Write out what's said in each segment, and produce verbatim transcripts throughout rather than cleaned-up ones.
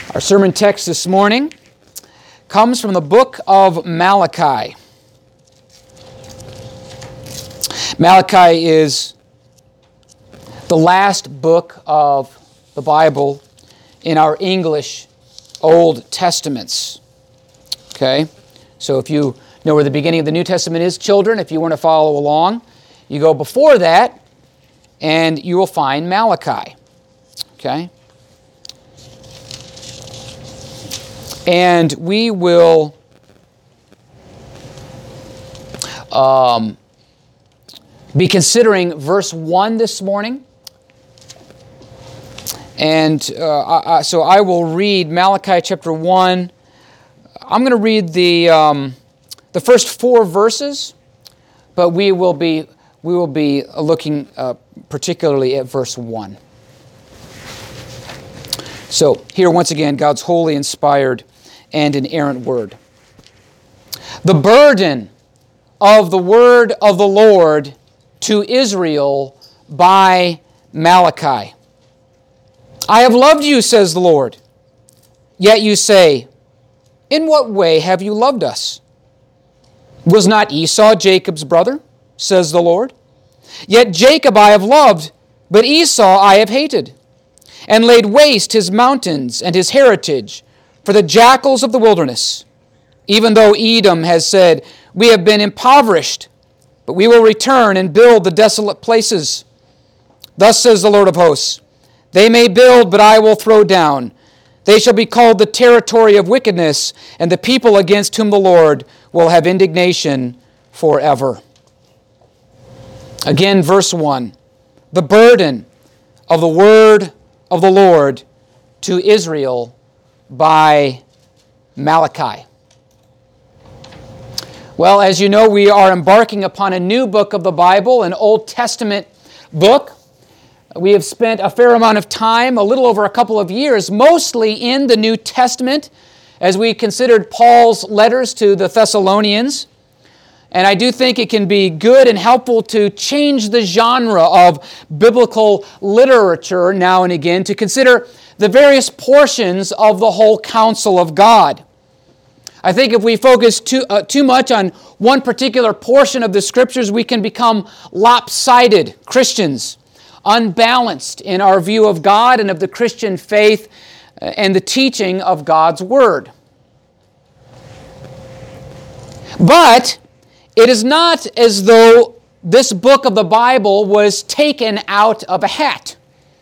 Our sermon text this morning comes from the book of Malachi. Malachi is the last book of the Bible in our English Old Testaments. Okay? So if you know where the beginning of the New Testament is, children, if you want to follow along, you go before that and you will find Malachi. Okay? And we will um, be considering verse one this morning. And uh, I, so I will read Malachi chapter one. I'm going to read the um, the first four verses, but we will be we will be looking uh, particularly at verse one. So here once again, God's holy, inspired, and inerrant word. The burden of the word of the Lord to Israel by Malachi. I have loved you, says the Lord. Yet you say, in what way have you loved us? Was not Esau Jacob's brother, says the Lord? Yet Jacob I have loved, but Esau I have hated, and laid waste his mountains and his heritage for the jackals of the wilderness. Even though Edom has said, we have been impoverished, but we will return and build the desolate places. Thus says the Lord of hosts, they may build, but I will throw down. They shall be called the territory of wickedness, and the people against whom the Lord will have indignation forever. Again, verse one, the burden of the word of the Lord to Israel by Malachi. Well, as you know, we are embarking upon a new book of the Bible, an Old Testament book. We have spent a fair amount of time, a little over a couple of years, mostly in the New Testament, as we considered Paul's letters to the Thessalonians. And I do think it can be good and helpful to change the genre of biblical literature now and again to consider the various portions of the whole counsel of God. I think if we focus too, uh, too much on one particular portion of the Scriptures, we can become lopsided Christians, unbalanced in our view of God and of the Christian faith and the teaching of God's Word. But it is not as though this book of the Bible was taken out of a hat.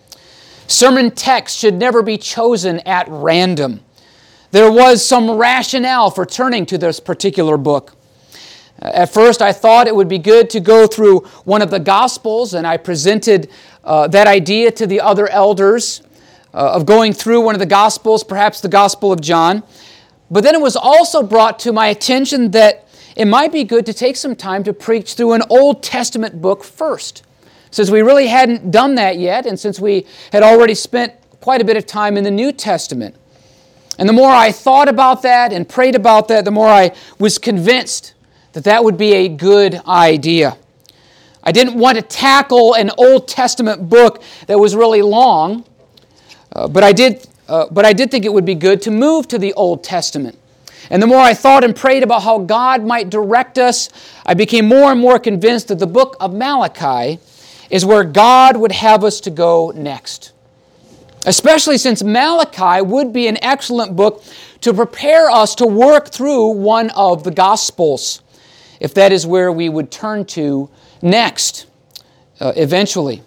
Sermon text should never be chosen at random. There was some rationale for turning to this particular book. At first, I thought it would be good to go through one of the Gospels, and I presented uh, that idea to the other elders uh, of going through one of the Gospels, perhaps the Gospel of John. But then it was also brought to my attention that it might be good to take some time to preach through an Old Testament book first, since we really hadn't done that yet, and since we had already spent quite a bit of time in the New Testament. And the more I thought about that and prayed about that, the more I was convinced that that would be a good idea. I didn't want to tackle an Old Testament book that was really long, uh, but I did, uh, but I did think it would be good to move to the Old Testament. And the more I thought and prayed about how God might direct us, I became more and more convinced that the book of Malachi is where God would have us to go next. Especially since Malachi would be an excellent book to prepare us to work through one of the Gospels, if that is where we would turn to next, uh, eventually.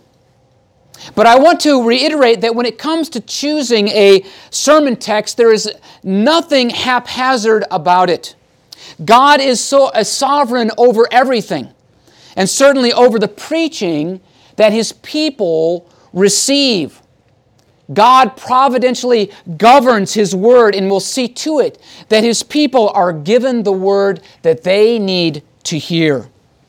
But I want to reiterate that when it comes to choosing a sermon text, there is nothing haphazard about it. God is so a sovereign over everything, and certainly over the preaching that His people receive. God providentially governs His Word and will see to it that His people are given the Word that they need to hear.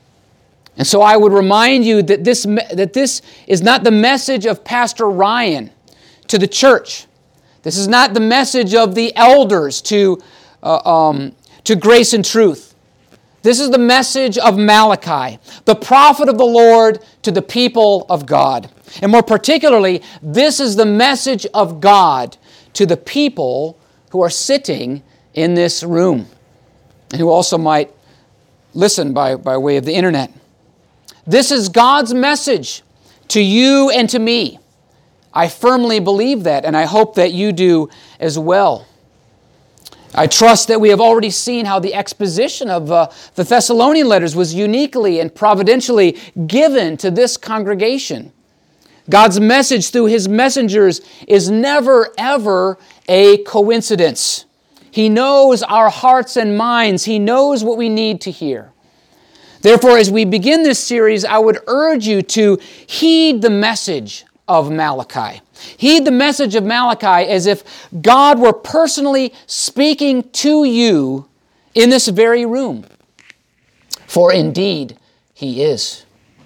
And so I would remind you that this, that this is not the message of Pastor Ryan to the church. This is not the message of the elders to, uh, um, to Grace and Truth. This is the message of Malachi, the prophet of the Lord to the people of God. And more particularly, this is the message of God to the people who are sitting in this room and who also might listen by, by way of the internet. This is God's message to you and to me. I firmly believe that, and I hope that you do as well. I trust that we have already seen how the exposition of uh, the Thessalonian letters was uniquely and providentially given to this congregation. God's message through His messengers is never, ever a coincidence. He knows our hearts and minds. He knows what we need to hear. Therefore, as we begin this series, I would urge you to heed the message of Malachi. Heed the message of Malachi as if God were personally speaking to you in this very room. For indeed, He is.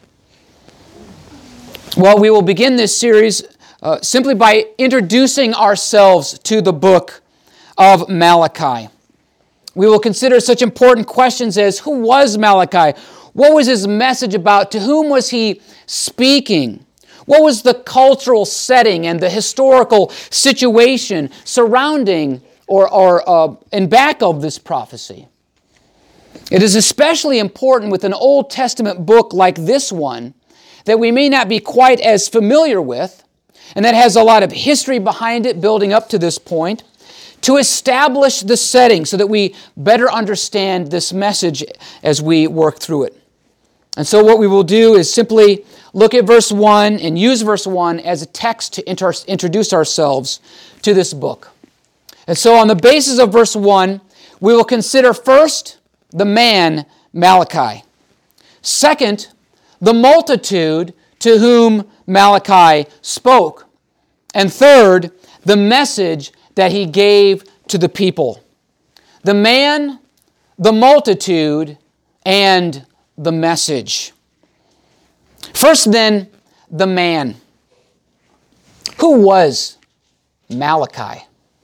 Well, we will begin this series uh, simply by introducing ourselves to the book of Malachi. We will consider such important questions as who was Malachi? What was his message about? To whom was he speaking? What was the cultural setting and the historical situation surrounding or, or uh, in back of this prophecy? It is especially important with an Old Testament book like this one that we may not be quite as familiar with, and that has a lot of history behind it building up to this point, to establish the setting so that we better understand this message as we work through it. And so what we will do is simply look at verse one and use verse one as a text to inter- introduce ourselves to this book. And so on the basis of verse one, we will consider first the man Malachi. Second, the multitude to whom Malachi spoke. And third, the message that he gave to the people. The man, the multitude, and the message. First then, the man. Who was Malachi?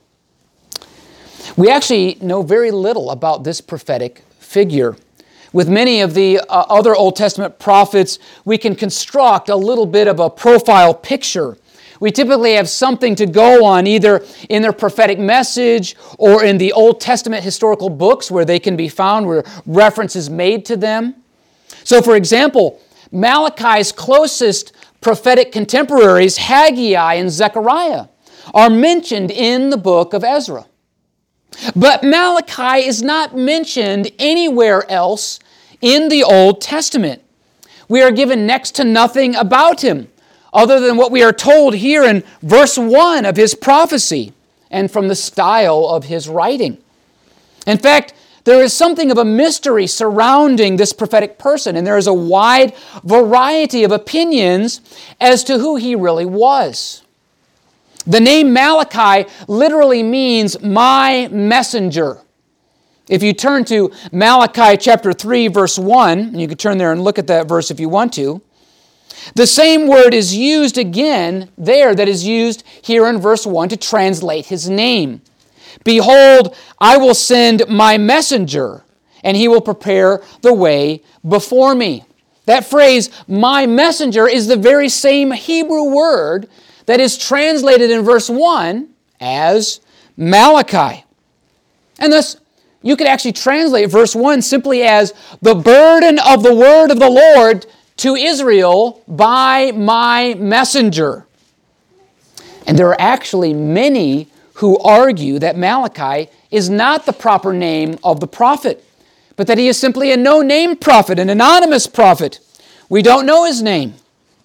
We actually know very little about this prophetic figure. With many of the uh, other Old Testament prophets, we can construct a little bit of a profile picture. We typically have something to go on either in their prophetic message or in the Old Testament historical books where they can be found, where reference is made to them. So, for example, Malachi's closest prophetic contemporaries, Haggai and Zechariah, are mentioned in the book of Ezra. But Malachi is not mentioned anywhere else in the Old Testament. We are given next to nothing about him other than what we are told here in verse one of his prophecy and from the style of his writing. In fact, there is something of a mystery surrounding this prophetic person, and there is a wide variety of opinions as to who he really was. The name Malachi literally means my messenger. If you turn to Malachi chapter three, verse one, and you can turn there and look at that verse if you want to, the same word is used again there that is used here in verse one to translate his name. Behold, I will send my messenger, and he will prepare the way before me. That phrase, my messenger, is the very same Hebrew word that is translated in verse one as Malachi. And thus, you could actually translate verse one simply as the burden of the word of the Lord to Israel by my messenger. And there are actually many who argue that Malachi is not the proper name of the prophet, but that he is simply a no-name prophet, an anonymous prophet. We don't know his name.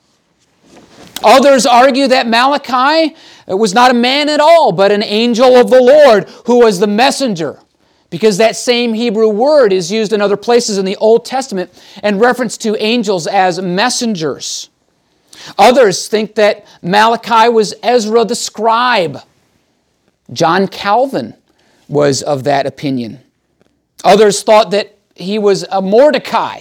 Others argue that Malachi was not a man at all, but an angel of the Lord who was the messenger, because that same Hebrew word is used in other places in the Old Testament in reference to angels as messengers. Others think that Malachi was Ezra the scribe. John Calvin was of that opinion. Others thought that he was a Mordecai.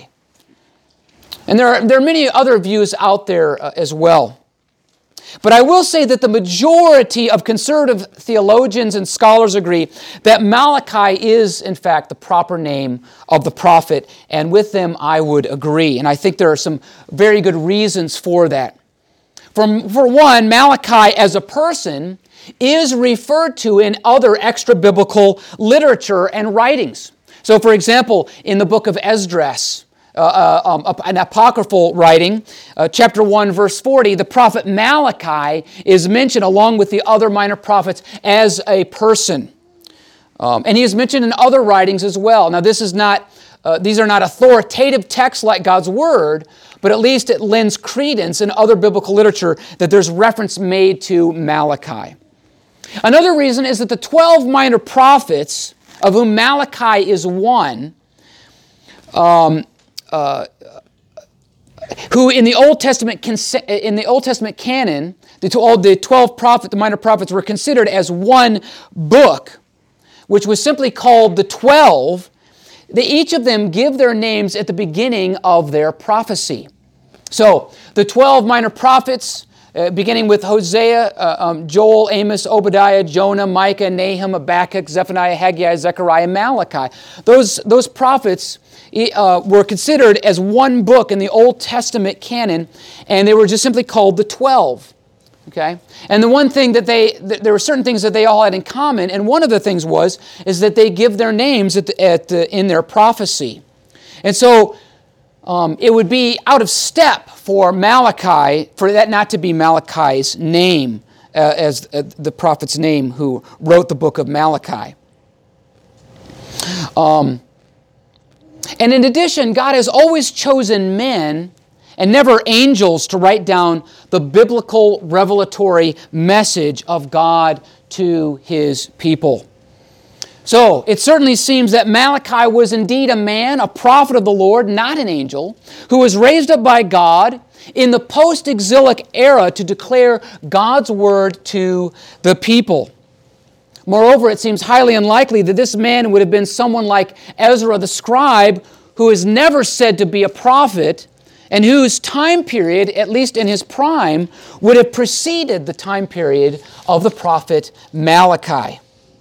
And there are, there are many other views out there uh, as well. But I will say that the majority of conservative theologians and scholars agree that Malachi is, in fact, the proper name of the prophet, and with them I would agree. And I think there are some very good reasons for that. For, for one, Malachi as a person is referred to in other extra-biblical literature and writings. So, for example, in the book of Esdras, uh, uh, um, an apocryphal writing, uh, chapter one, verse forty, the prophet Malachi is mentioned along with the other minor prophets as a person. Um, and he is mentioned in other writings as well. Now, this is not, uh, these are not authoritative texts like God's Word, but at least it lends credence in other biblical literature that there's reference made to Malachi. Another reason is that the twelve minor prophets, of whom Malachi is one, um, uh, who in the Old Testament in the Old Testament canon, the, the twelve prophet, the minor prophets were considered as one book, which was simply called the twelve. They each of them give their names at the beginning of their prophecy. So the twelve minor prophets, Uh, beginning with Hosea, uh, um, Joel, Amos, Obadiah, Jonah, Micah, Nahum, Habakkuk, Zephaniah, Haggai, Zechariah, Malachi. Those, those prophets uh, were considered as one book in the Old Testament canon, and they were just simply called the twelve. Okay? And the one thing that they, th- there were certain things that they all had in common, and one of the things was, is that they give their names at the, at the, in their prophecy. And so, Um, it would be out of step for Malachi, for that not to be Malachi's name, uh, as uh, the prophet's name who wrote the book of Malachi. Um, and in addition, God has always chosen men and never angels to write down the biblical revelatory message of God to His people. So, it certainly seems that Malachi was indeed a man, a prophet of the Lord, not an angel, who was raised up by God in the post-exilic era to declare God's word to the people. Moreover, it seems highly unlikely that this man would have been someone like Ezra the scribe, who is never said to be a prophet, and whose time period, at least in his prime, would have preceded the time period of the prophet Malachi.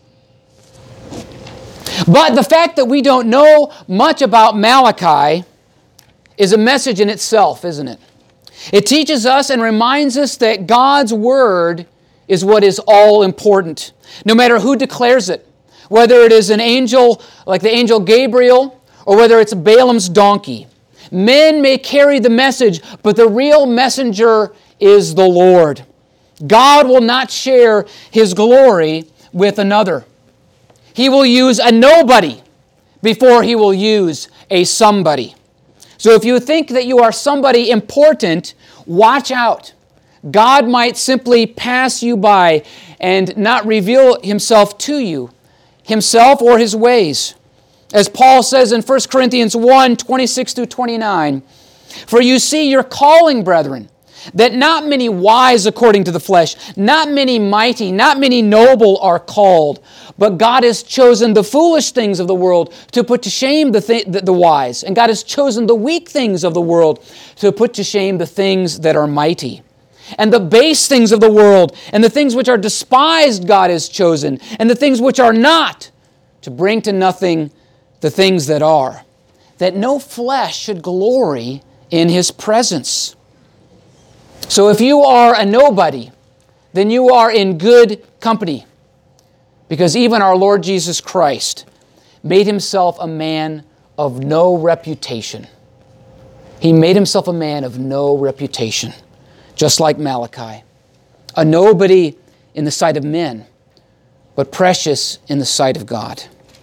But the fact that we don't know much about Malachi is a message in itself, isn't it? It teaches us and reminds us that God's Word is what is all important, no matter who declares it, whether it is an angel like the angel Gabriel or whether it's Balaam's donkey. Men may carry the message, but the real messenger is the Lord. God will not share His glory with another. He will use a nobody before He will use a somebody. So if you think that you are somebody important, watch out. God might simply pass you by and not reveal Himself to you, Himself or His ways. As Paul says in First Corinthians one, twenty-six through twenty-nine, "For you see your calling, brethren, that not many wise according to the flesh, not many mighty, not many noble are called, but God has chosen the foolish things of the world to put to shame the, th- the, the wise. And God has chosen the weak things of the world to put to shame the things that are mighty. And the base things of the world and the things which are despised God has chosen, and the things which are not, to bring to nothing the things that are, that no flesh should glory in His presence." So if you are a nobody, then you are in good company, because even our Lord Jesus Christ made Himself a man of no reputation. He made Himself a man of no reputation, just like Malachi. A nobody in the sight of men, but precious in the sight of God.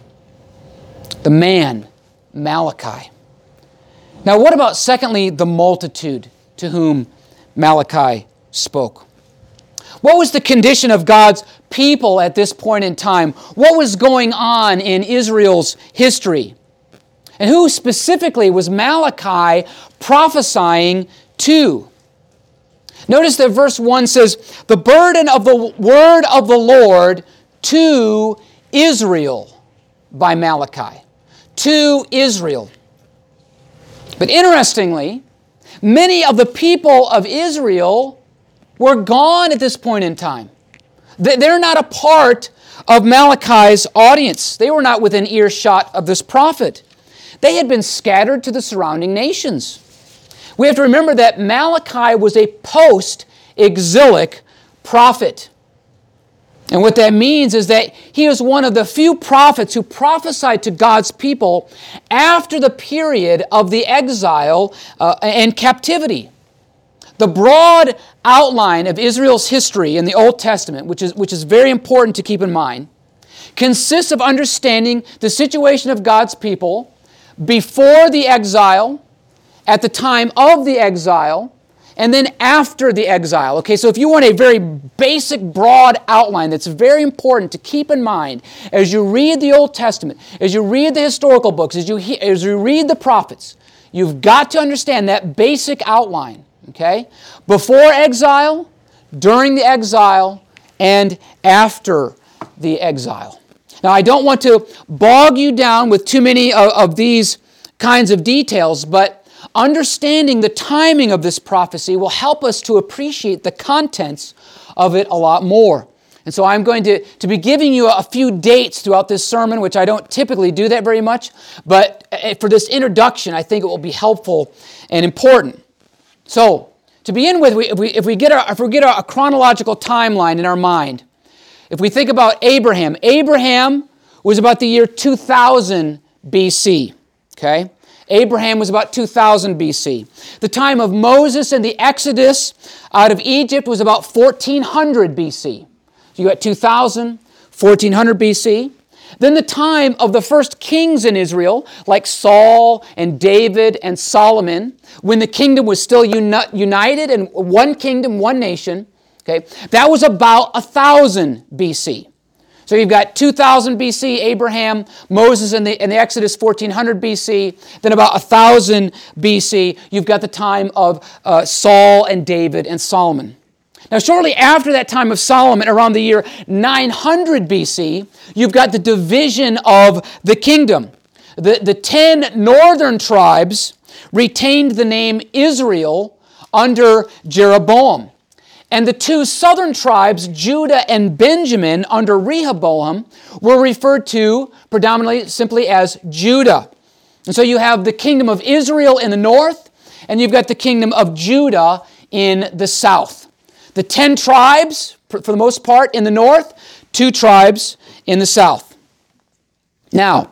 The man, Malachi. Now what about, secondly, the multitude to whom Malachi spoke? What was the condition of God's people at this point in time? What was going on in Israel's history? And who specifically was Malachi prophesying to? Notice that verse one says, "The burden of the word of the Lord to Israel," by Malachi. To Israel. But interestingly, many of the people of Israel were gone at this point in time. They're not a part of Malachi's audience. They were not within earshot of this prophet. They had been scattered to the surrounding nations. We have to remember that Malachi was a post exilic prophet. And what that means is that he is one of the few prophets who prophesied to God's people after the period of the exile uh, and captivity. The broad outline of Israel's history in the Old Testament, which is, which is very important to keep in mind, consists of understanding the situation of God's people before the exile, at the time of the exile, and then after the exile. Okay, so if you want a very basic, broad outline that's very important to keep in mind as you read the Old Testament, as you read the historical books, as you, he- as you read the prophets, you've got to understand that basic outline, okay? Before exile, during the exile, and after the exile. Now, I don't want to bog you down with too many of, of these kinds of details, but understanding the timing of this prophecy will help us to appreciate the contents of it a lot more. And so I'm going to, to be giving you a few dates throughout this sermon, which I don't typically do that very much, but for this introduction, I think it will be helpful and important. So, to begin with, we, if, we, if we get, our, if we get a chronological timeline in our mind, if we think about Abraham, Abraham was about the year two thousand B C, okay? Abraham was about two thousand B C. The time of Moses and the Exodus out of Egypt was about fourteen hundred B C. So you got two thousand, fourteen hundred B C. Then the time of the first kings in Israel, like Saul and David and Solomon, when the kingdom was still uni- united and one kingdom, one nation, okay, that was about one thousand B C. So you've got two thousand B C, Abraham, Moses, and the, and the Exodus, fourteen hundred B C. Then about one thousand B C, you've got the time of uh, Saul and David and Solomon. Now, shortly after that time of Solomon, around the year nine hundred B C, you've got the division of the kingdom. The, the ten northern tribes retained the name Israel under Jeroboam. And the two southern tribes, Judah and Benjamin, under Rehoboam, were referred to predominantly simply as Judah. And so you have the kingdom of Israel in the north, and you've got the kingdom of Judah in the south. The ten tribes, for the most part, in the north, two tribes in the south. Now,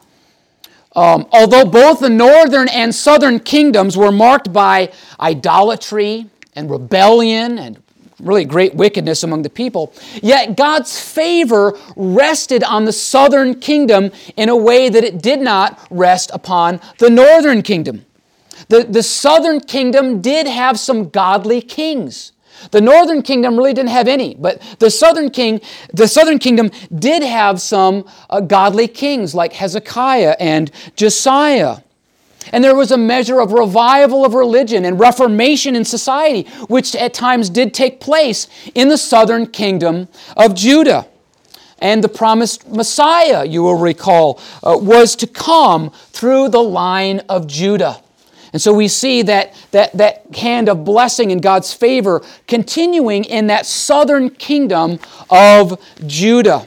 um, although both the northern and southern kingdoms were marked by idolatry and rebellion and really great wickedness among the people, yet God's favor rested on the southern kingdom in a way that it did not rest upon the northern kingdom. The, the southern kingdom did have some godly kings. The northern kingdom really didn't have any, but the southern king, the southern kingdom did have some uh, godly kings like Hezekiah and Josiah. And there was a measure of revival of religion and reformation in society, which at times did take place in the southern kingdom of Judah. And the promised Messiah, you will recall, uh, was to come through the line of Judah. And so we see that, that, that hand of blessing and God's favor continuing in that southern kingdom of Judah.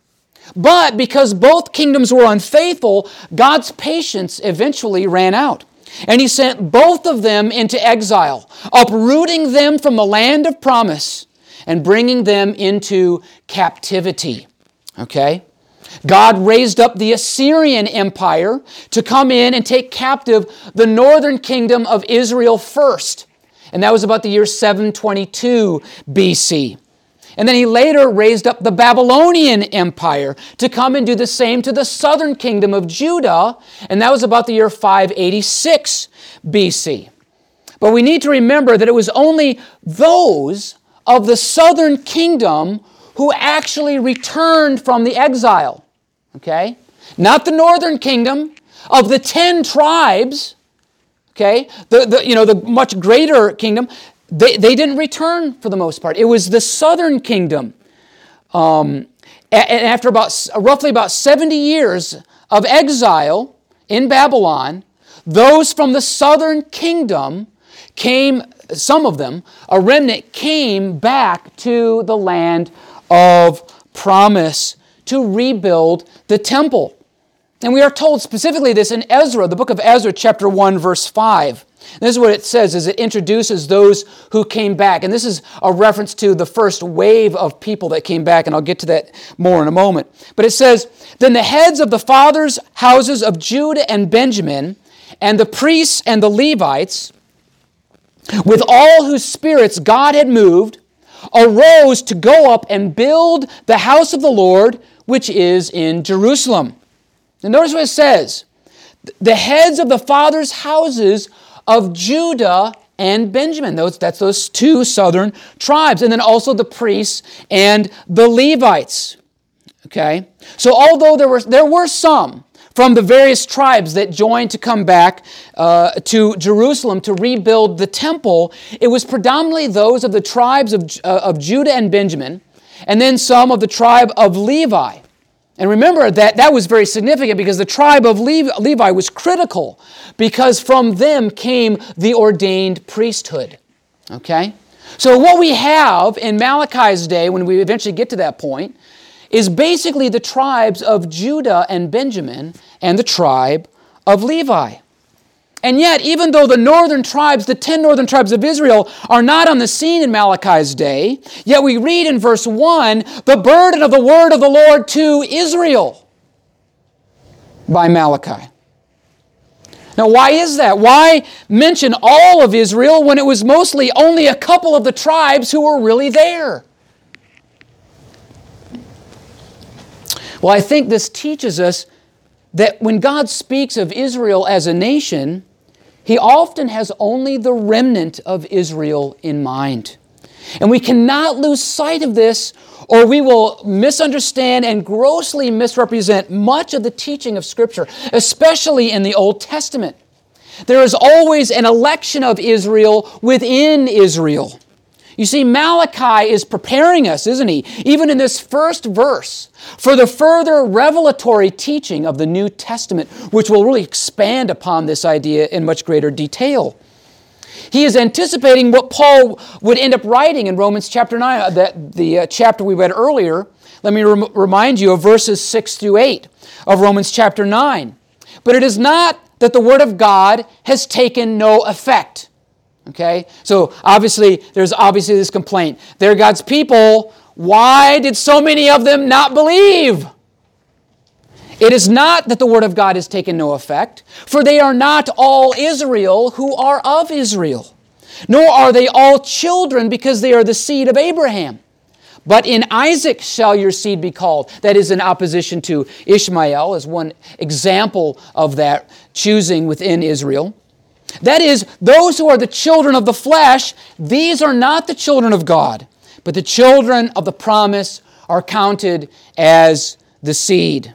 But because both kingdoms were unfaithful, God's patience eventually ran out. And He sent both of them into exile, uprooting them from the land of promise and bringing them into captivity. Okay? God raised up the Assyrian Empire to come in and take captive the northern kingdom of Israel first. And that was about the year seven twenty-two B C. And then He later raised up the Babylonian Empire to come and do the same to the southern kingdom of Judah, and that was about the year five eighty-six B C. But we need to remember that it was only those of the southern kingdom who actually returned from the exile. Okay? Not the northern kingdom. Of the ten tribes, okay, the, the you know the much greater kingdom, They, they didn't return for the most part. It was the southern kingdom. Um, and after about roughly about seventy years of exile in Babylon, those from the southern kingdom came, some of them, a remnant came back to the land of promise to rebuild the temple. And we are told specifically this in Ezra, the book of Ezra, chapter one, verse five. This is what it says, as it introduces those who came back. And this is a reference to the first wave of people that came back, and I'll get to that more in a moment. But it says, "Then the heads of the fathers' houses of Judah and Benjamin, and the priests and the Levites, with all whose spirits God had moved, arose to go up and build the house of the Lord, which is in Jerusalem." And notice what it says. The heads of the fathers' houses of Judah and Benjamin. Those, that's those two southern tribes. And then also the priests and the Levites. Okay? So although there were, there were some from the various tribes that joined to come back uh, to Jerusalem to rebuild the temple, it was predominantly those of the tribes of, uh, of Judah and Benjamin, and then some of the tribe of Levi. And remember that that was very significant because the tribe of Levi was critical because from them came the ordained priesthood. Okay? So what we have in Malachi's day, when we eventually get to that point, is basically the tribes of Judah and Benjamin and the tribe of Levi. And yet, even though the northern tribes, the ten northern tribes of Israel, are not on the scene in Malachi's day, yet we read in verse one, "the burden of the word of the Lord to Israel" by Malachi. Now, why is that? Why mention all of Israel when it was mostly only a couple of the tribes who were really there? Well, I think this teaches us that when God speaks of Israel as a nation, He often has only the remnant of Israel in mind. And we cannot lose sight of this, or we will misunderstand and grossly misrepresent much of the teaching of Scripture, especially in the Old Testament. There is always an election of Israel within Israel. You see, Malachi is preparing us, isn't he, even in this first verse, for the further revelatory teaching of the New Testament, which will really expand upon this idea in much greater detail. He is anticipating what Paul would end up writing in Romans chapter nine, that the uh, chapter we read earlier. Let me rem- remind you of verses six through eight of Romans chapter nine. "But it is not that the word of God has taken no effect." Okay, so obviously, there's obviously this complaint. They're God's people. Why did so many of them not believe? It is not that the word of God has taken no effect, for they are not all Israel who are of Israel, nor are they all children because they are the seed of Abraham. But in Isaac shall your seed be called. That is in opposition to Ishmael, as one example of that choosing within Israel. That is, those who are the children of the flesh, these are not the children of God, but the children of the promise are counted as the seed.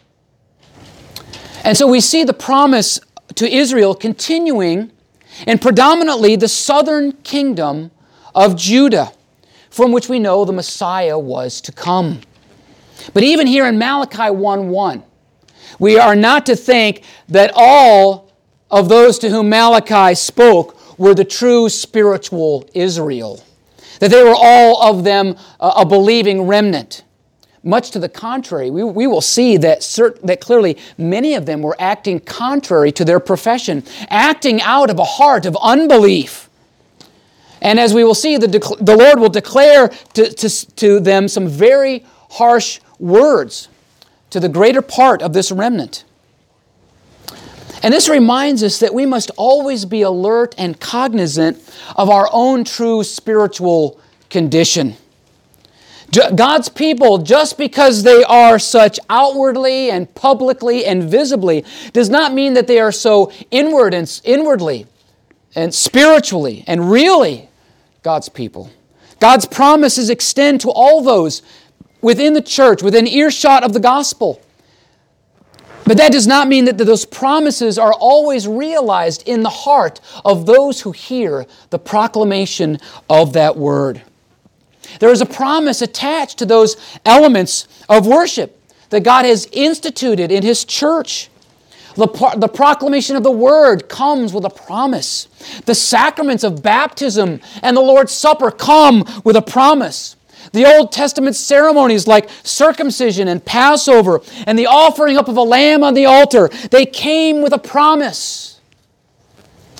And so we see the promise to Israel continuing in predominantly the southern kingdom of Judah, from which we know the Messiah was to come. But even here in Malachi one one, we are not to think that all of those to whom Malachi spoke were the true spiritual Israel, that they were all of them a believing remnant. Much to the contrary, we, we will see that, cert, that clearly many of them were acting contrary to their profession, acting out of a heart of unbelief. And as we will see, the, the Lord will declare to, to, to them some very harsh words to the greater part of this remnant. And this reminds us that we must always be alert and cognizant of our own true spiritual condition. God's people, just because they are such outwardly and publicly and visibly, does not mean that they are so inward and inwardly and spiritually and really God's people. God's promises extend to all those within the church, within earshot of the gospel. But that does not mean that those promises are always realized in the heart of those who hear the proclamation of that word. There is a promise attached to those elements of worship that God has instituted in His church. The, the proclamation of the Word comes with a promise. The sacraments of baptism and the Lord's Supper come with a promise. The Old Testament ceremonies like circumcision and Passover and the offering up of a lamb on the altar, they came with a promise.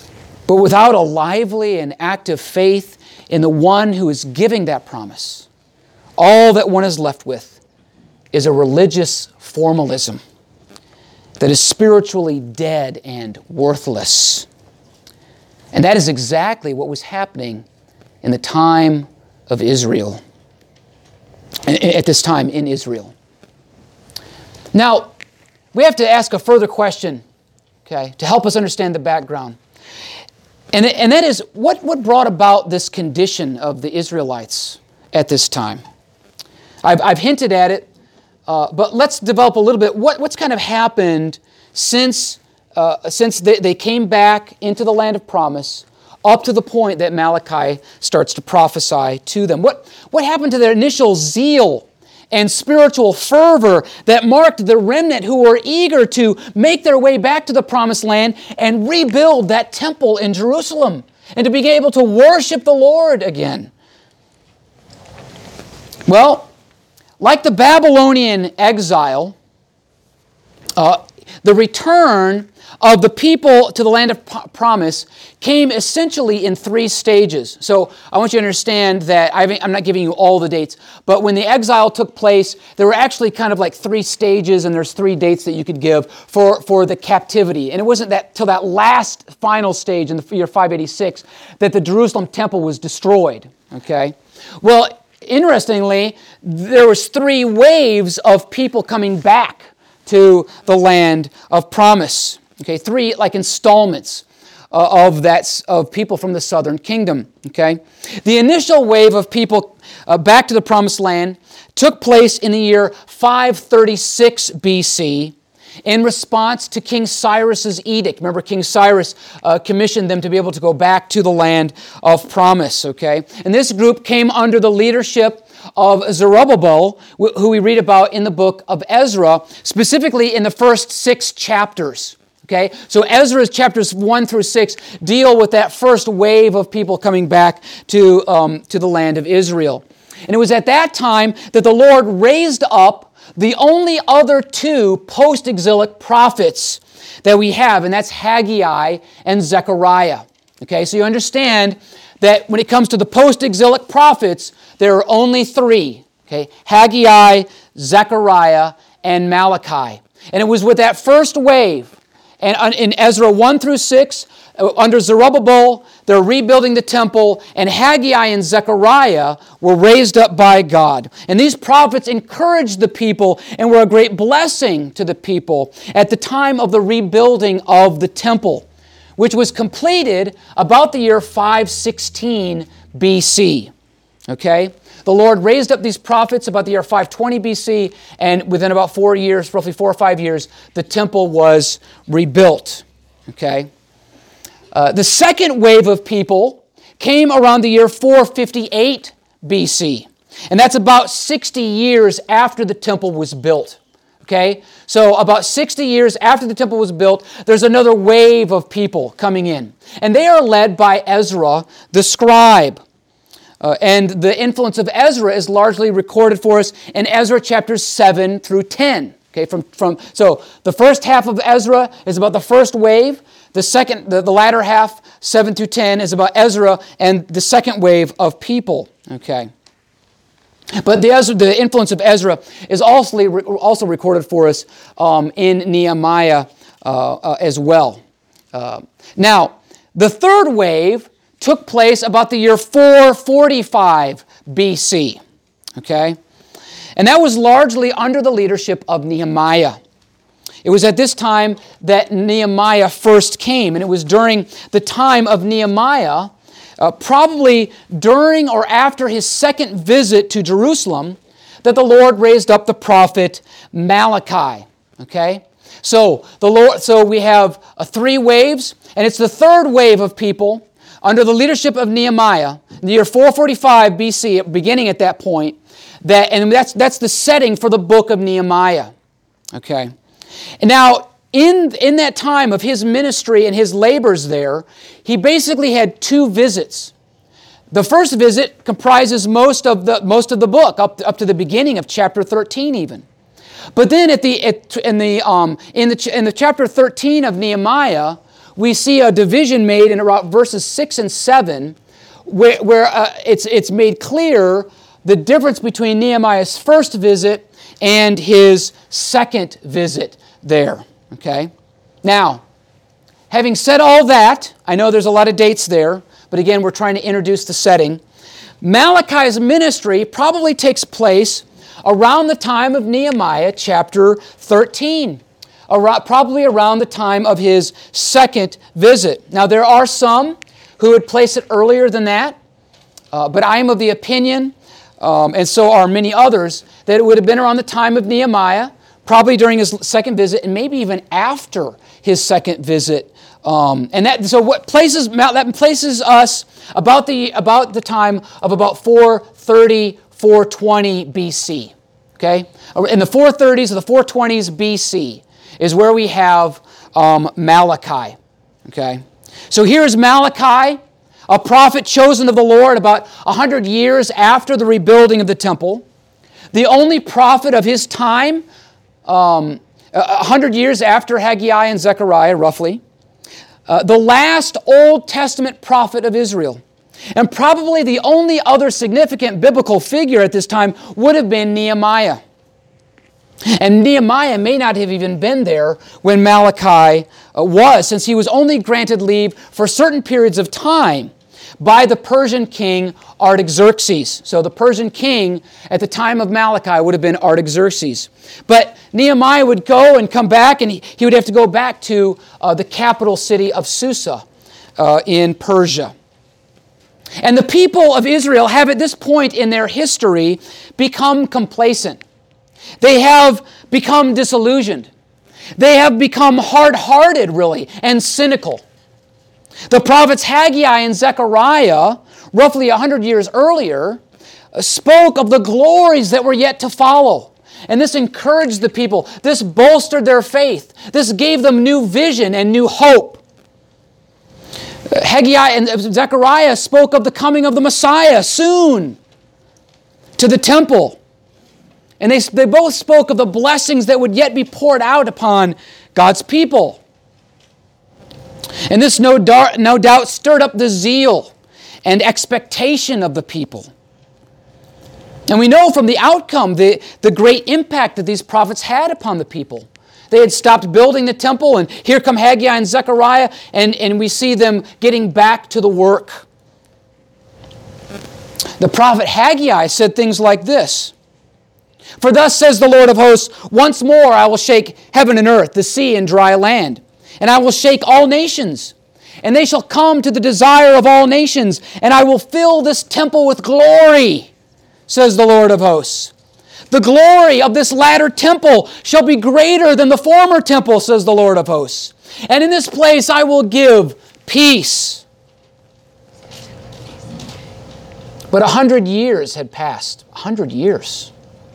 But without a lively and active faith in the one who is giving that promise, all that one is left with is a religious formalism that is spiritually dead and worthless. And that is exactly what was happening in the time of Israel, at this time in Israel. Now, we have to ask a further question, okay, to help us understand the background. And, and that is, what, what brought about this condition of the Israelites at this time? I've, I've hinted at it, uh, but let's develop a little bit. What, what's kind of happened since, uh, since they, they came back into the land of promise up to the point that Malachi starts to prophesy to them? What, what happened to their initial zeal and spiritual fervor that marked the remnant who were eager to make their way back to the promised land and rebuild that temple in Jerusalem and to be able to worship the Lord again? Well, like the Babylonian exile, uh, the return of the people to the land of promise came essentially in three stages. So I want you to understand that I'm not giving you all the dates, but when the exile took place, there were actually kind of like three stages, and there's three dates that you could give for, for the captivity. And it wasn't that till that last final stage in the year five eighty-six that the Jerusalem temple was destroyed. Okay? Well, interestingly, there was three waves of people coming back to the land of promise. Okay, three like installments uh, of that of people from the southern kingdom. Okay, the initial wave of people uh, back to the promised land took place in the year five thirty-six B C in response to King Cyrus's edict. Remember, King Cyrus uh, commissioned them to be able to go back to the land of promise. Okay, and this group came under the leadership of Zerubbabel, who we read about in the book of Ezra, specifically in the first six chapters. Okay, so Ezra's chapters one through six deal with that first wave of people coming back to, um, to the land of Israel. And it was at that time that the Lord raised up the only other two post-exilic prophets that we have, and that's Haggai and Zechariah. Okay, so you understand that when it comes to the post-exilic prophets, there are only three. Okay, Haggai, Zechariah, and Malachi. And it was with that first wave, and in Ezra one through six, under Zerubbabel, they're rebuilding the temple, and Haggai and Zechariah were raised up by God. And these prophets encouraged the people and were a great blessing to the people at the time of the rebuilding of the temple, which was completed about the year five sixteen B C. Okay? The Lord raised up these prophets about the year five twenty B C, and within about four years, roughly four or five years, the temple was rebuilt. Okay? Uh, the second wave of people came around the year four fifty-eight B C, and that's about sixty years after the temple was built. Okay? So about sixty years after the temple was built, there's another wave of people coming in, and they are led by Ezra, the scribe. Uh, and the influence of Ezra is largely recorded for us in Ezra chapters seven through ten. Okay, from, from so the first half of Ezra is about the first wave. The second, the, the latter half, seven through ten, is about Ezra and the second wave of people. Okay. But the, Ezra, the influence of Ezra is also, also recorded for us um, in Nehemiah uh, uh, as well. Uh, now, the third wave took place about the year four forty-five B C, okay? And that was largely under the leadership of Nehemiah. It was at this time that Nehemiah first came, and it was during the time of Nehemiah, uh, probably during or after his second visit to Jerusalem, that the Lord raised up the prophet Malachi, okay? So, the Lord, so we have uh, three waves, and it's the third wave of people under the leadership of Nehemiah, in the year four forty-five B C, beginning at that point, that and that's that's the setting for the book of Nehemiah. Okay, and now in in that time of his ministry and his labors there, he basically had two visits. The first visit comprises most of the most of the book, up to, up to the beginning of chapter thirteen, even. But then at the at, in the um in the in the chapter thirteen of Nehemiah, we see a division made in about verses six and seven where, where uh, it's, it's made clear the difference between Nehemiah's first visit and his second visit there. Okay? Now, having said all that, I know there's a lot of dates there, but again, we're trying to introduce the setting. Malachi's ministry probably takes place around the time of Nehemiah chapter thirteen, around, probably around the time of his second visit. Now, there are some who would place it earlier than that, uh, but I am of the opinion, um, and so are many others, that it would have been around the time of Nehemiah, probably during his second visit, and maybe even after his second visit. Um, and that so what places that places us about the about the time of about four thirty, four twenty B C. Okay, in the four thirties or the four twenties B C is where we have um, Malachi. Okay, so here's Malachi, a prophet chosen of the Lord about a hundred years after the rebuilding of the temple, the only prophet of his time, um, a hundred years after Haggai and Zechariah, roughly. Uh, the last Old Testament prophet of Israel. And probably the only other significant biblical figure at this time would have been Nehemiah. And Nehemiah may not have even been there when Malachi uh, was, since he was only granted leave for certain periods of time by the Persian king Artaxerxes. So the Persian king at the time of Malachi would have been Artaxerxes. But Nehemiah would go and come back, and he, he would have to go back to uh, the capital city of Susa uh, in Persia. And the people of Israel have at this point in their history become complacent. They have become disillusioned. They have become hard-hearted, really, and cynical. The prophets Haggai and Zechariah, roughly a hundred years earlier, spoke of the glories that were yet to follow. And this encouraged the people. This bolstered their faith. This gave them new vision and new hope. Haggai and Zechariah spoke of the coming of the Messiah soon to the temple. And they, they both spoke of the blessings that would yet be poured out upon God's people. And this no, dar- no doubt stirred up the zeal and expectation of the people. And we know from the outcome the, the great impact that these prophets had upon the people. They had stopped building the temple, and here come Haggai and Zechariah, and, and we see them getting back to the work. The prophet Haggai said things like this: "For thus says the Lord of hosts, once more I will shake heaven and earth, the sea and dry land. And I will shake all nations, and they shall come to the desire of all nations, and I will fill this temple with glory, says the Lord of hosts. The glory of this latter temple shall be greater than the former temple, says the Lord of hosts. And in this place I will give peace." But a hundred years had passed. A hundred years.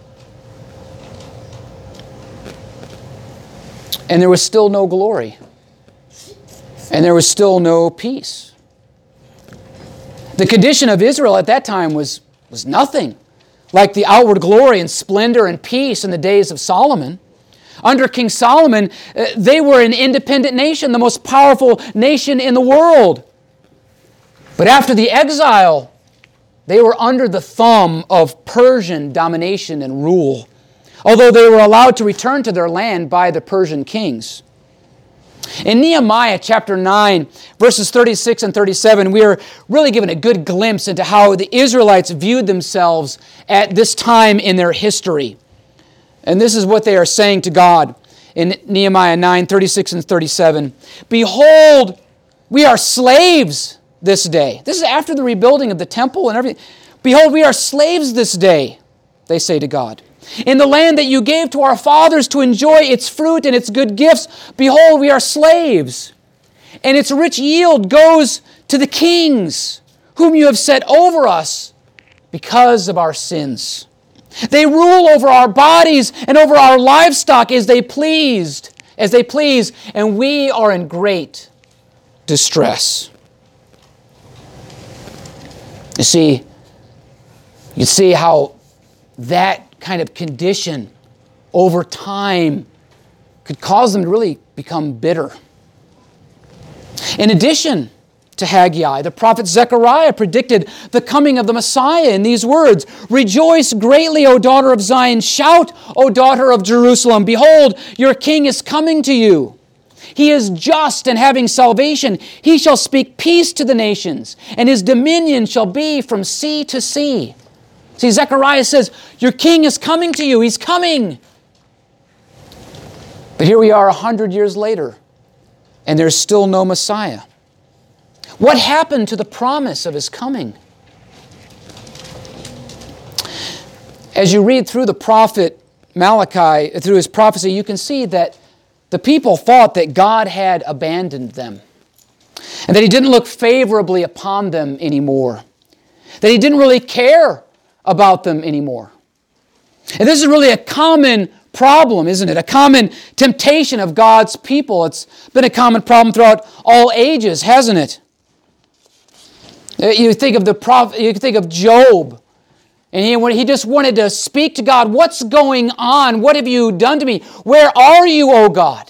And there was still no glory. And there was still no peace. The condition of Israel at that time was, was nothing like the outward glory and splendor and peace in the days of Solomon. Under King Solomon, they were an independent nation, the most powerful nation in the world. But after the exile, they were under the thumb of Persian domination and rule, although they were allowed to return to their land by the Persian kings. In Nehemiah chapter nine, verses thirty-six and thirty-seven, we are really given a good glimpse into how the Israelites viewed themselves at this time in their history. And this is what they are saying to God in Nehemiah nine, thirty-six and thirty-seven. "Behold, we are slaves this day." This is after the rebuilding of the temple and everything. "Behold, we are slaves this day," they say to God. "In the land that you gave to our fathers to enjoy its fruit and its good gifts, behold, we are slaves. And its rich yield goes to the kings, whom you have set over us because of our sins. They rule over our bodies and over our livestock as they pleased, as they please, and we are in great distress." You see, you see how that kind of condition over time could cause them to really become bitter. In addition to Haggai, the prophet Zechariah predicted the coming of the Messiah in these words, "Rejoice greatly, O daughter of Zion. Shout, O daughter of Jerusalem. Behold, your king is coming to you. He is just and having salvation. He shall speak peace to the nations, and his dominion shall be from sea to sea." See, Zechariah says, your king is coming to you. He's coming. But here we are a hundred years later, and there's still no Messiah. What happened to the promise of his coming? As you read through the prophet Malachi, through his prophecy, you can see that the people thought that God had abandoned them, and that he didn't look favorably upon them anymore, that he didn't really care about them anymore. And this is really a common problem, isn't it? A common temptation of God's people. It's been a common problem throughout all ages, hasn't it? You think of the prophet, you think of Job, and he, he just wanted to speak to God. What's going on? What have you done to me? Where are you, O God?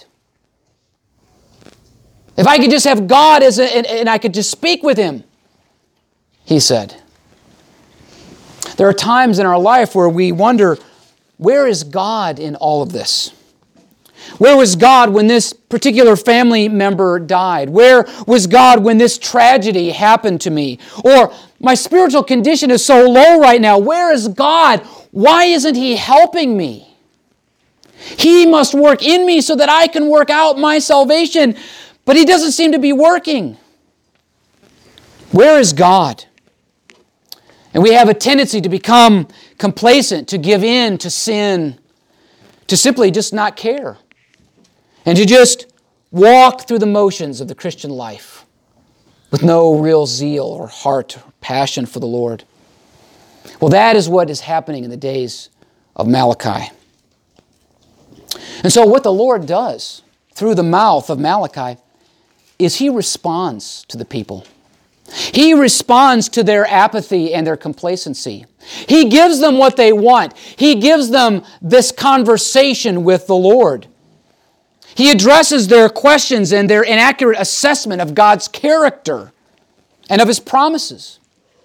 If I could just have God as a, and, and I could just speak with him, he said. There are times in our life where we wonder, where is God in all of this? Where was God when this particular family member died? Where was God when this tragedy happened to me? Or my spiritual condition is so low right now. Where is God? Why isn't He helping me? He must work in me so that I can work out my salvation, but He doesn't seem to be working. Where is God? And we have a tendency to become complacent, to give in to sin, to simply just not care, and to just walk through the motions of the Christian life with no real zeal or heart or passion for the Lord. Well, that is what is happening in the days of Malachi. And so what the Lord does through the mouth of Malachi is He responds to the people. He responds to their apathy and their complacency. He gives them what they want. He gives them this conversation with the Lord. He addresses their questions and their inaccurate assessment of God's character and of His promises.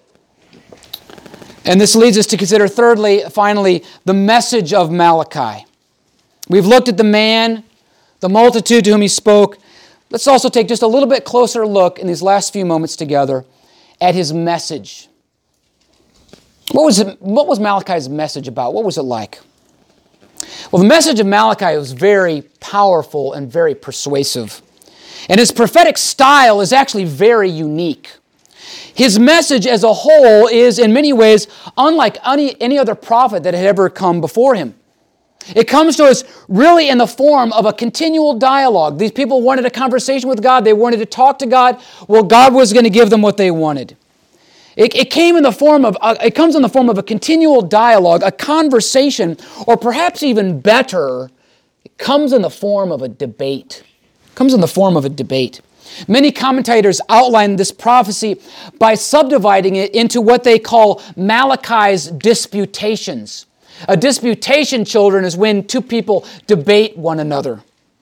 And this leads us to consider, thirdly, finally, the message of Malachi. We've looked at the man, the multitude to whom He spoke. Let's also take just a little bit closer look in these last few moments together at His message. What was it, what was Malachi's message about? What was it like? Well, the message of Malachi was very powerful and very persuasive. And his prophetic style is actually very unique. His message as a whole is in many ways unlike any, any other prophet that had ever come before him. It comes to us really in the form of a continual dialogue. These people wanted a conversation with God. They wanted to talk to God. Well, God was going to give them what they wanted. It, it came in the form of, uh, it comes in the form of a continual dialogue, a conversation, or perhaps even better, it comes in the form of a debate. It comes in the form of a debate. Many commentators outline this prophecy by subdividing it into what they call Malachi's disputations. A disputation, children, is when two people debate one another.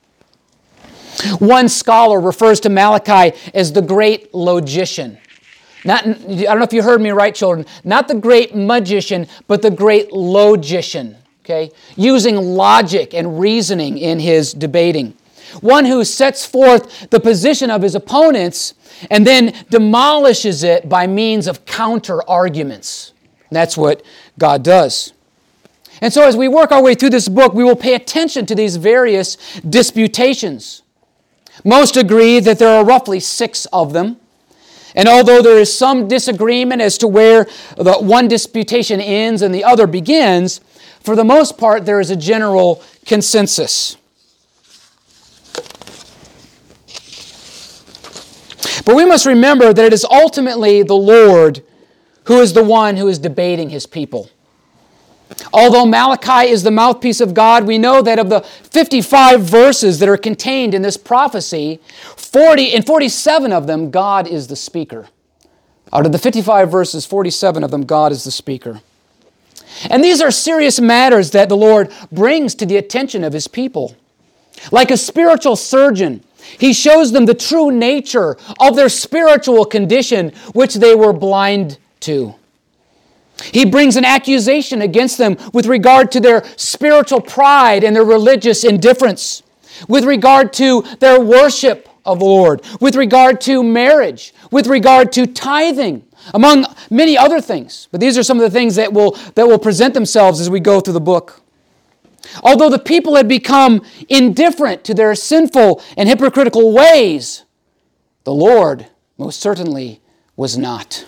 One scholar refers to Malachi as the great logician. Not, I don't know if you heard me right, children. Not the great magician, but the great logician. Okay? Using logic and reasoning in his debating. One who sets forth the position of his opponents and then demolishes it by means of counter-arguments. That's what God does. And so as we work our way through this book, we will pay attention to these various disputations. Most agree that there are roughly six of them. And although there is some disagreement as to where the one disputation ends and the other begins, for the most part, there is a general consensus. But we must remember that it is ultimately the Lord who is the one who is debating His people. Although Malachi is the mouthpiece of God, we know that of the fifty-five verses that are contained in this prophecy, forty, in forty-seven of them, God is the speaker. Out of the fifty-five verses, forty-seven of them, God is the speaker. And these are serious matters that the Lord brings to the attention of His people. Like a spiritual surgeon, He shows them the true nature of their spiritual condition, which they were blind to. He brings an accusation against them with regard to their spiritual pride and their religious indifference, with regard to their worship of the Lord, with regard to marriage, with regard to tithing, among many other things. But these are some of the things that will, that will present themselves as we go through the book. Although the people had become indifferent to their sinful and hypocritical ways, the Lord most certainly was not.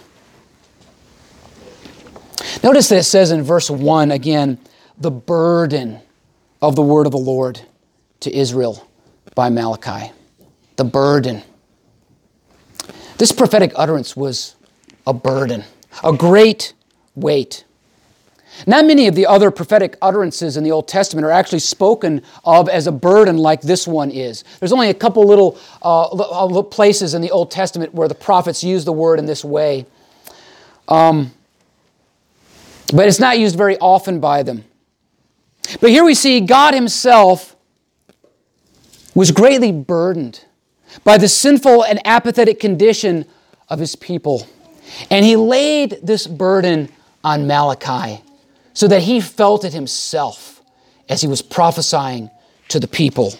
Notice that it says in verse one again, the burden of the word of the Lord to Israel by Malachi. The burden. This prophetic utterance was a burden, a great weight. Not many of the other prophetic utterances in the Old Testament are actually spoken of as a burden like this one is. There's only a couple little uh, places in the Old Testament where the prophets use the word in this way. Um, but it's not used very often by them. But here we see God Himself was greatly burdened by the sinful and apathetic condition of His people. And He laid this burden on Malachi so that he felt it himself as he was prophesying to the people.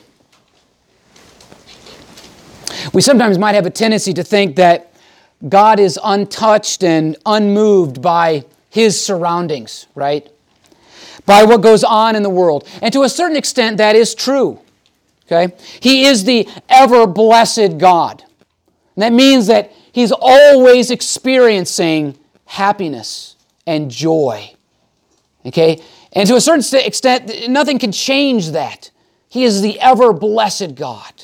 We sometimes might have a tendency to think that God is untouched and unmoved by His surroundings, right? By what goes on in the world. And to a certain extent, that is true. Okay? He is the ever-blessed God. And that means that He's always experiencing happiness and joy. Okay? And to a certain extent, nothing can change that. He is the ever-blessed God.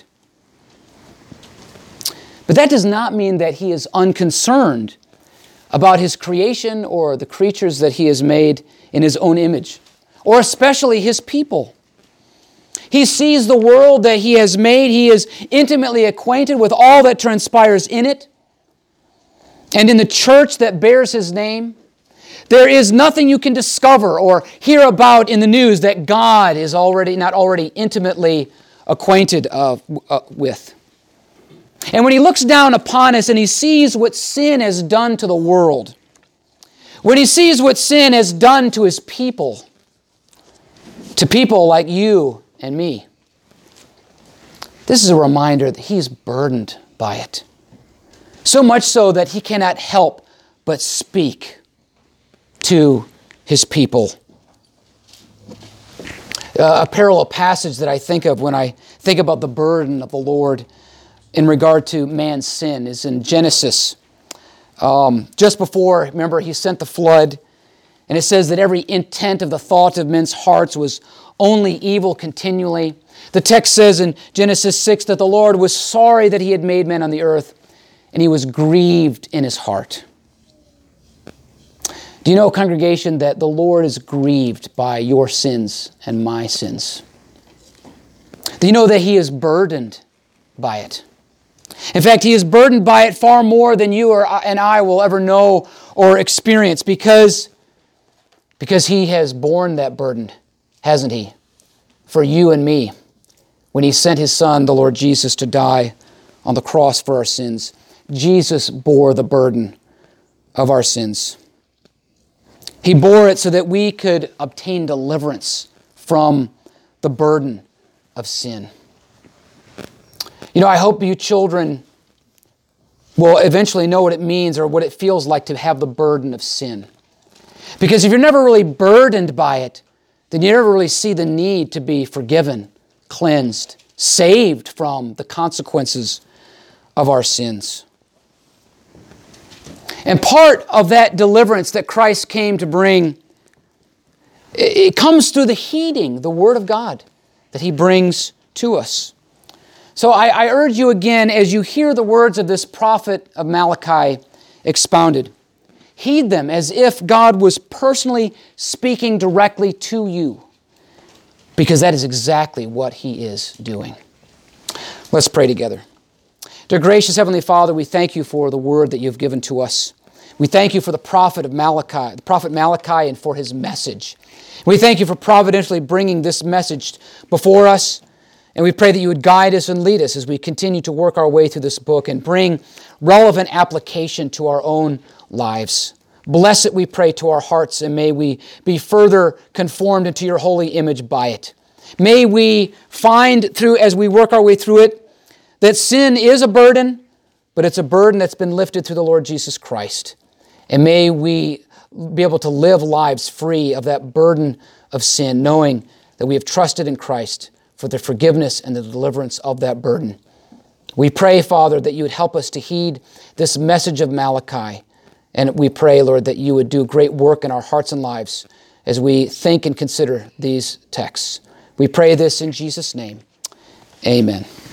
But that does not mean that He is unconcerned about His creation or the creatures that He has made in His own image, or especially His people. He sees the world that He has made. He is intimately acquainted with all that transpires in it. And in the church that bears His name, there is nothing you can discover or hear about in the news that God is already not already intimately acquainted of, uh, with. And when He looks down upon us and He sees what sin has done to the world, when He sees what sin has done to His people, to people like you and me, this is a reminder that He's burdened by it. So much so that He cannot help but speak to His people. Uh, a parallel passage that I think of when I think about the burden of the Lord in regard to man's sin is in Genesis. Um, just before, remember, He sent the flood, and it says that every intent of the thought of men's hearts was only evil continually. The text says in Genesis six that the Lord was sorry that He had made man on the earth, and He was grieved in His heart. Do you know, congregation, that the Lord is grieved by your sins and my sins? Do you know that He is burdened by it? In fact, He is burdened by it far more than you or I, and I will ever know or experience because, because He has borne that burden, hasn't He, for you and me when He sent His Son, the Lord Jesus, to die on the cross for our sins. Jesus bore the burden of our sins. He bore it so that we could obtain deliverance from the burden of sin. You know, I hope you children will eventually know what it means or what it feels like to have the burden of sin. Because if you're never really burdened by it, then you never really see the need to be forgiven, cleansed, saved from the consequences of our sins. And part of that deliverance that Christ came to bring, it comes through the heeding, the Word of God that He brings to us. So I, I urge you again, as you hear the words of this prophet of Malachi expounded, heed them as if God was personally speaking directly to you, because that is exactly what He is doing. Let's pray together. Dear gracious Heavenly Father, we thank You for the word that You've given to us. We thank You for the prophet of Malachi, the prophet Malachi, and for his message. We thank You for providentially bringing this message before us And we pray that you would guide us and lead us as we continue to work our way through this book and bring relevant application to our own lives. Bless it, we pray, to our hearts, and may we be further conformed into your holy image by it. May we find through, as we work our way through it, that sin is a burden, but it's a burden that's been lifted through the Lord Jesus Christ. And may we be able to live lives free of that burden of sin, knowing that we have trusted in Christ for the forgiveness and the deliverance of that burden. We pray, Father, that you would help us to heed this message of Malachi. And we pray, Lord, that you would do great work in our hearts and lives as we think and consider these texts. We pray this in Jesus' name. Amen.